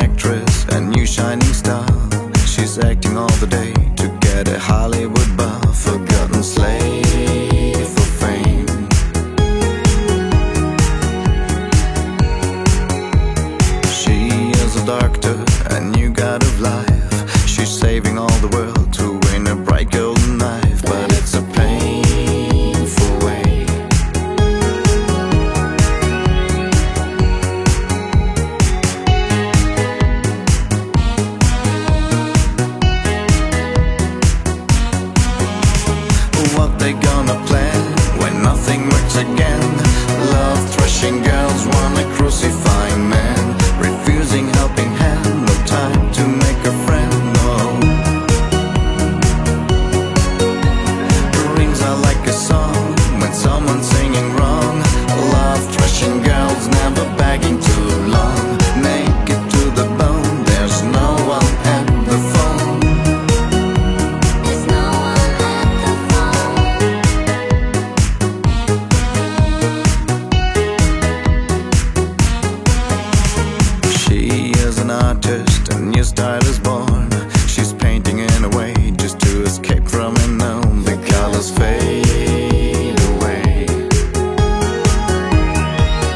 actress, a new shining star. She's acting all the day to get a Hollywood bar. Forgotten slave for fame. She is a doctor, a new god of life. She's saving all the world to win a bright golden knife. But it's a painful way. What they gonna plan when nothing works again? Love thrashing girls wanna crucify men, refusing helping hand, no time to make a friend, no. Rings are like a song when someone's singing wrong. Love thrashing girls never begging too long. Make it to the bone, there's no one at the phone. There's no one at the phone. She is an artist, a new style is born. She's painting in a way just to escape from unknown. The colors fade away.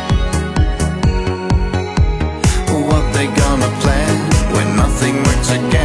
What they gonna plan when nothing works again?